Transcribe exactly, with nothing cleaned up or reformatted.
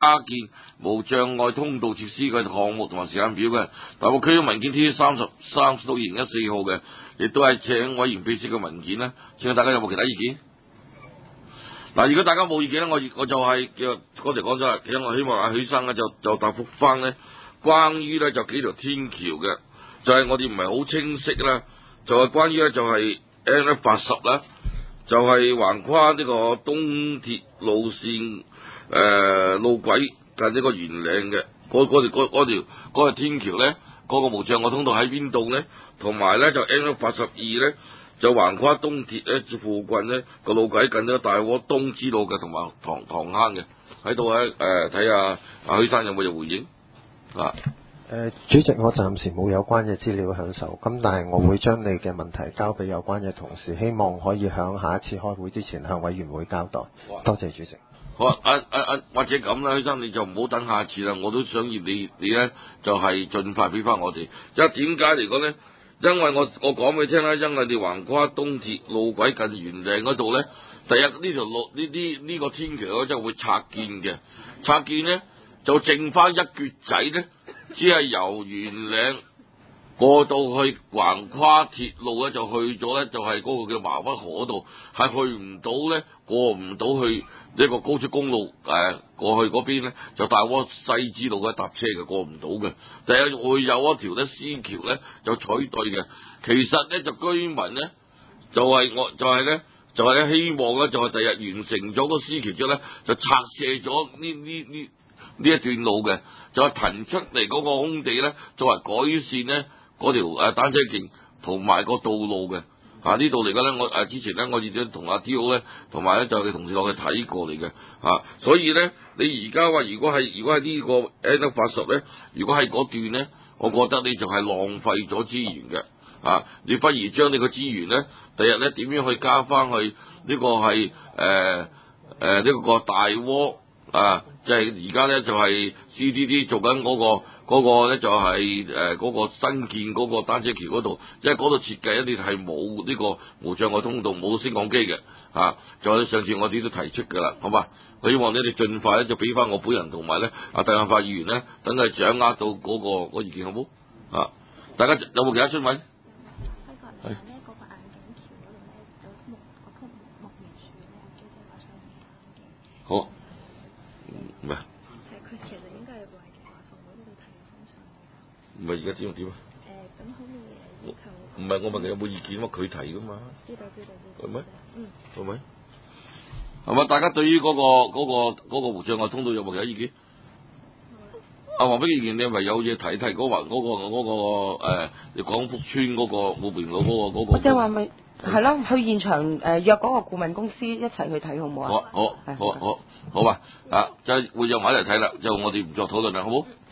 加建無障礙通道設施嘅項目同埋時間表嘅。大埔區嘅文件 T 三十三到二零一四號嘅，亦都係請委員秘書嘅文件啦。請大家有冇其他意見？嗱，如果大家冇意見咧，我我就係叫嗰時講咗啦，我希望阿許生咧就就答覆翻咧，關於咧就幾條天橋嘅，就係、是、我哋唔係好清晰啦，就係、是、關於咧就係 N F 八十啦，就係橫跨呢個東鐵路線誒、呃、路軌近呢個圓嶺嘅，嗰嗰條嗰條嗰條天橋咧，嗰、那個無障礙通道喺邊度咧？同埋咧就 N F 八十二咧。就橫跨東鐵咧附近咧個路軌近咗大窩東支路嘅，同埋塘塘坑嘅喺度咧誒，睇下阿許生有冇嘢回應啊？ 誒、呃，主席，我暫時冇有關嘅資料響手，咁但係我會將你嘅問題交俾有關嘅同事，希望可以響下一次開會之前向委員會交代。多謝主席。 好啊，啊啊啊，或者咁啦，許生你就唔好等下次啦，我都想要你你咧就係、是、盡快俾翻我哋。因為點解嚟講咧？因為我我講俾你聽啦，因為你橫跨東鐵路軌近圓嶺嗰度咧，第一呢條路呢啲呢個天橋咧就會拆建嘅，拆建咧就剩翻一橛仔咧，只係由圓嶺過到去橫跨鐵路咧，就去咗咧就係、是、嗰個叫麻屈河度，係去唔到咧，過唔到去呢個高速公路誒、呃、過去嗰邊咧，就大窩西支路嘅搭車嘅過唔到嘅。第一會有一條咧私橋咧就取對嘅，其實咧就居民咧就係、是、我就係、是、咧就係、是、咧希望咧就係第日完成咗個私橋之後咧就拆卸咗呢呢呢呢一段路嘅，就係騰出嚟嗰個空地咧作為改善咧嗰條誒單車徑同埋個道路嘅。啊！呢度嚟講咧，我誒之前咧，我亦都同阿 D O 咧，同埋咧就佢同事落去睇過嚟嘅。啊，所以咧，你而家話如果係如果係呢個 N F 八十咧，如果係嗰段咧，我覺得你就係浪費咗資源嘅。啊，你不如將你個資源咧，第日咧點樣去加翻去呢個係誒誒呢個大窩啊，即係而家咧就係 C D D 做緊嗰個。嗰個咧就係誒嗰個新建嗰個單車橋嗰度，因為嗰度設計一定係冇呢個無障礙通道、冇升降機嘅嚇。就、啊、上次我哋都提出㗎啦，好嘛？我希望你哋盡快咧就俾翻我本人同埋咧阿鄧亞發議員咧，等佢掌握到嗰、那個嗰、那個、意見好冇？啊！大家有冇其他詢問？係。好。唔係。唔係而家點點啊？誒，咁可以誒要求。唔係我問你有冇意見嘛？佢提噶嘛？知道知道知道。係咪？嗯。係咪？係嘛？大家對於嗰、那個嗰、那個嗰、那個無障礙通道有冇其他意見？阿黃碧意見你係咪有嘢提提嗰個嗰、那個嗰、那個誒？你廣福村嗰、那個武平路嗰、那個嗰、那個。我即係話咪係咯，去現場誒約嗰個顧問公司一齊去睇好唔好啊？好，好，好，好，好嘛啊！就會約埋一齊睇啦，就我哋唔作討論啦，好冇？